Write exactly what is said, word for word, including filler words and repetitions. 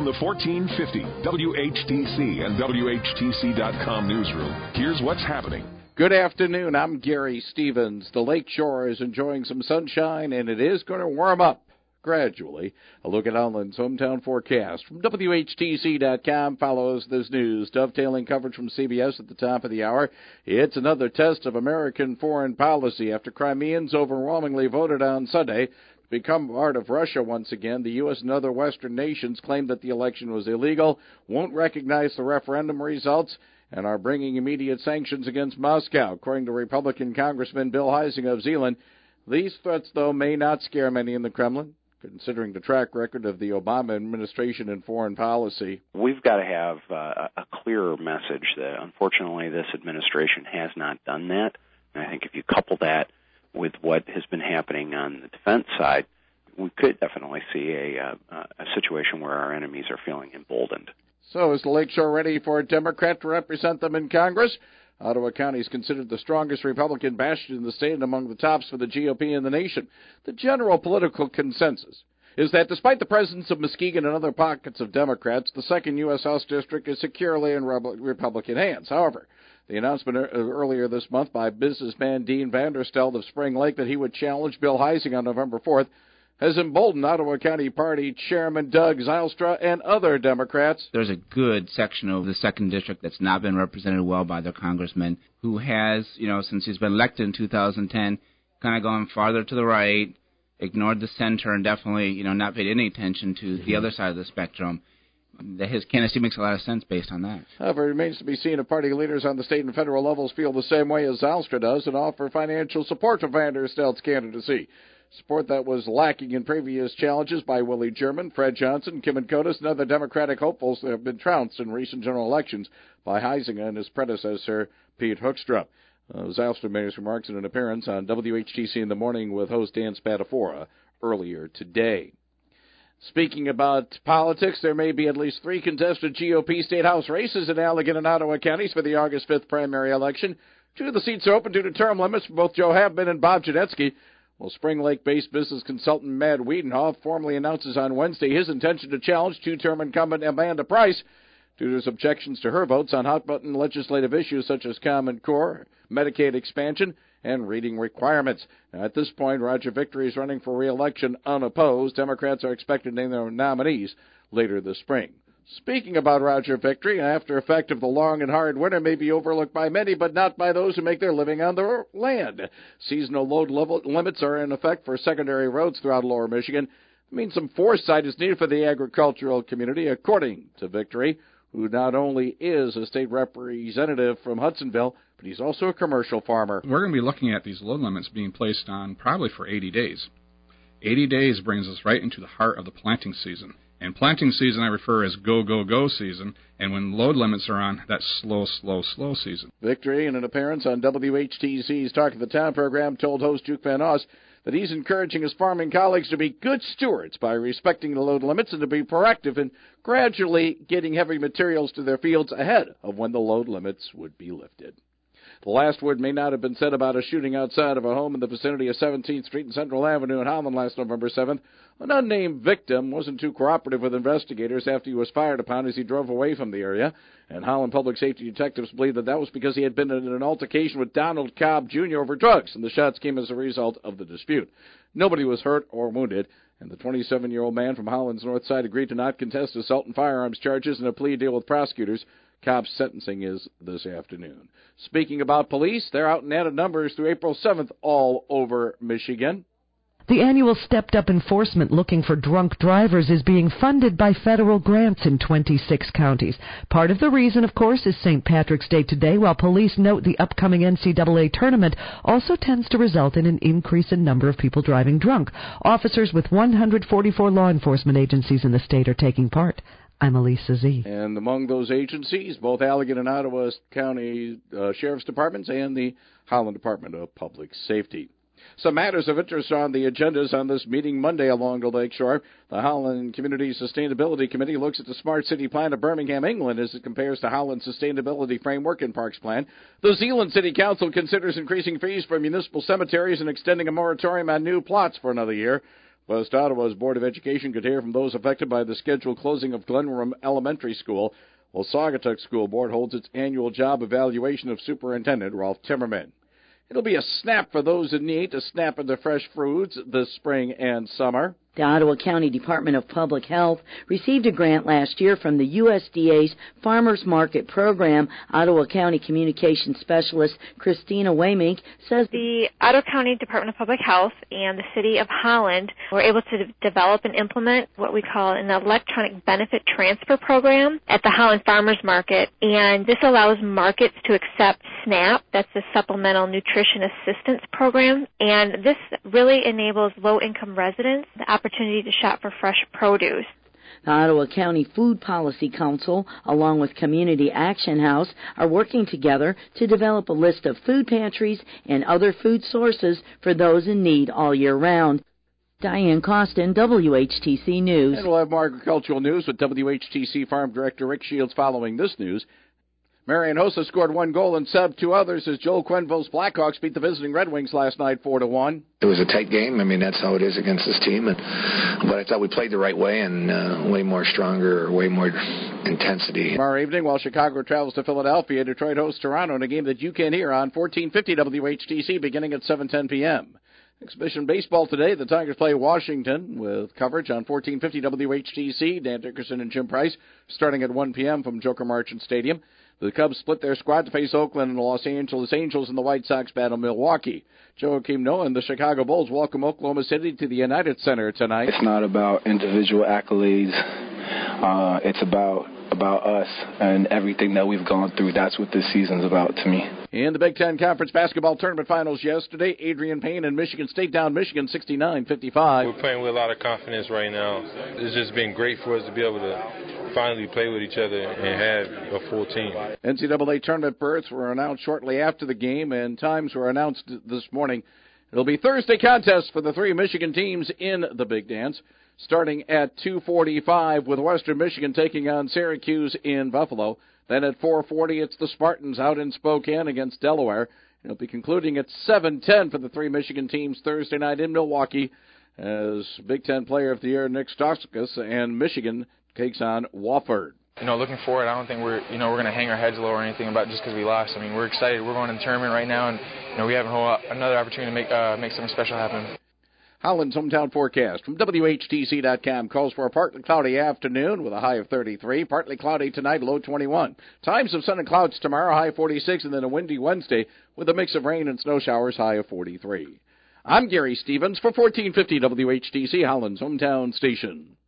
From the fourteen fifty W H T C and W H T C dot com newsroom, here's what's happening. Good afternoon. I'm Gary Stevens. The Lakeshore is enjoying some sunshine, and it is going to warm up gradually. A look at Holland's hometown forecast from W H T C dot com follows this news. Dovetailing coverage from C B S at the top of the hour. It's another test of American foreign policy after Crimeans overwhelmingly voted on Sunday to become part of Russia once again. The U S and other Western nations claim that the election was illegal, won't recognize the referendum results, and are bringing immediate sanctions against Moscow. According to Republican Congressman Bill Huizenga of Zeeland, these threats, though, may not scare many in the Kremlin, considering the track record of the Obama administration in foreign policy. We've got to have uh, a clearer message that, unfortunately, this administration has not done that. And I think if you couple that with what has been happening on the defense side, we could definitely see a, uh, a situation where our enemies are feeling emboldened. So is the Lakeshore ready for a Democrat to represent them in Congress? Ottawa County is considered the strongest Republican bastion in the state and among the tops for the G O P in the nation. The general political consensus is that despite the presence of Muskegon and other pockets of Democrats, the second U S House district is securely in Republican hands. However, the announcement earlier this month by businessman Dean Vanderstelt of Spring Lake that he would challenge Bill Huizenga on November fourth has emboldened Ottawa County Party Chairman Doug Zylstra and other Democrats. There's a good section of the second District that's not been represented well by their congressman, who has, you know, since he's been elected in two thousand ten, kind of gone farther to the right, ignored the center, and definitely, you know, not paid any attention to the other side of the spectrum. His candidacy makes a lot of sense based on that. However, it remains to be seen if party leaders on the state and federal levels feel the same way as Zylstra does and offer financial support for Vanderstelt's candidacy. Support that was lacking in previous challenges by Willie German, Fred Johnson, Kim Kotis, and other Democratic hopefuls that have been trounced in recent general elections by Huizenga and his predecessor, Pete Hoekstra. Uh, Zylstra made his remarks in an appearance on W H T C in the Morning with host Dan Spadafora earlier today. Speaking about politics, there may be at least three contested G O P state house races in Allegan and Ottawa counties for the August fifth primary election. Two of the seats are open due to term limits for both Joe Habman and Bob Janetsky. Well, Spring Lake-based business consultant Matt Wiedenhoff formally announces on Wednesday his intention to challenge two-term incumbent Amanda Price due to his objections to her votes on hot-button legislative issues such as Common Core, Medicaid expansion, and reading requirements. Now, at this point, Roger Victory is running for re-election unopposed. Democrats are expected to name their nominees later this spring. Speaking about Roger Victory, an after effect of the long and hard winter may be overlooked by many, but not by those who make their living on the land. Seasonal load level limits are in effect for secondary roads throughout lower Michigan. It means some foresight is needed for the agricultural community, according to Victory, who not only is a state representative from Hudsonville, but he's also a commercial farmer. We're going to be looking at these load limits being placed on probably for eighty days. eighty days brings us right into the heart of the planting season. And planting season I refer as go, go, go season, and when load limits are on, that's slow, slow, slow season. Victory, in an appearance on W H T C's Talk of the Town program, told host Duke Van Oss that he's encouraging his farming colleagues to be good stewards by respecting the load limits and to be proactive in gradually getting heavy materials to their fields ahead of when the load limits would be lifted. The last word may not have been said about a shooting outside of a home in the vicinity of seventeenth Street and Central Avenue in Holland last November seventh. An unnamed victim wasn't too cooperative with investigators after he was fired upon as he drove away from the area, and Holland public safety detectives believe that that was because he had been in an altercation with Donald Cobb Junior over drugs, and the shots came as a result of the dispute. Nobody was hurt or wounded, and the twenty-seven-year-old man from Holland's North Side agreed to not contest assault and firearms charges in a plea deal with prosecutors. Cobb's sentencing is this afternoon. Speaking about police, they're out in added numbers through April seventh all over Michigan. The annual stepped-up enforcement looking for drunk drivers is being funded by federal grants in twenty-six counties. Part of the reason, of course, is Saint Patrick's Day today, while police note the upcoming N C double A tournament also tends to result in an increase in number of people driving drunk. Officers with one hundred forty-four law enforcement agencies in the state are taking part. I'm Elisa Z. And among those agencies, both Allegan and Ottawa County uh, Sheriff's Departments and the Holland Department of Public Safety. Some matters of interest on the agendas on this meeting Monday along the Lakeshore. The Holland Community Sustainability Committee looks at the Smart City Plan of Birmingham, England, as it compares to Holland's Sustainability Framework and Parks Plan. The Zeeland City Council considers increasing fees for municipal cemeteries and extending a moratorium on new plots for another year. West Ottawa's Board of Education could hear from those affected by the scheduled closing of Glenram Elementary School, while Saugatuck School Board holds its annual job evaluation of Superintendent Ralph Timmerman. It'll be a snap for those in need to snap into fresh fruits this spring and summer. The Ottawa County Department of Public Health received a grant last year from the U S D A's Farmers Market Program. Ottawa County Communications Specialist Christina Waymink says the Ottawa County Department of Public Health and the City of Holland were able to de- develop and implement what we call an electronic benefit transfer program at the Holland Farmers Market, and this allows markets to accept SNAP, that's the Supplemental Nutrition Assistance Program, and this really enables low-income residents the opportunity to shop for fresh produce. The Ottawa County Food Policy Council, along with Community Action House, are working together to develop a list of food pantries and other food sources for those in need all year round. Diane Costin, W H T C News. And we'll have more agricultural news with W H T C Farm Director Rick Shields following this news. Marion Hossa scored one goal and subbed two others as Joel Quenneville's Blackhawks beat the visiting Red Wings last night four to one. It was a tight game. I mean, that's how it is against this team. And, but I thought we played the right way and uh, way more stronger, way more intensity. Tomorrow evening, while Chicago travels to Philadelphia, Detroit hosts Toronto in a game that you can hear on fourteen fifty W H T C beginning at seven ten p.m. Exhibition baseball today. The Tigers play Washington with coverage on fourteen fifty W H T C. Dan Dickerson and Jim Price starting at one p.m. from Joker Marchant Stadium. The Cubs split their squad to face Oakland and the Los Angeles Angels, and the White Sox battle Milwaukee. Joakim Noah and the Chicago Bulls welcome Oklahoma City to the United Center tonight. It's not about individual accolades. Uh, it's about about us and everything that we've gone through. That's what this season's about to me. In the Big Ten Conference Basketball Tournament Finals yesterday, Adrian Payne and Michigan State down Michigan sixty-nine fifty-five. We're playing with a lot of confidence right now. It's just been great for us to be able to finally play with each other and have a full team. N C double A tournament berths were announced shortly after the game, and times were announced this morning. It'll be Thursday contests for the three Michigan teams in the Big Dance, starting at two forty-five with Western Michigan taking on Syracuse in Buffalo. Then at four forty, it's the Spartans out in Spokane against Delaware. It'll be concluding at seven ten for the three Michigan teams Thursday night in Milwaukee as Big Ten Player of the Year Nick Stauskas and Michigan takes on Wofford. You know, looking forward, I don't think we're, you know, we're going to hang our heads low or anything about just because we lost. I mean, we're excited. We're going to the tournament right now, and you know, we have a whole, another opportunity to make uh, make something special happen. Holland's hometown forecast from W H T C dot com calls for a partly cloudy afternoon with a high of thirty-three. Partly cloudy tonight, low twenty-one. Times of sun and clouds tomorrow, high forty-six, and then a windy Wednesday with a mix of rain and snow showers, high of forty-three. I'm Gary Stevens for fourteen fifty W H T C, Holland's hometown station.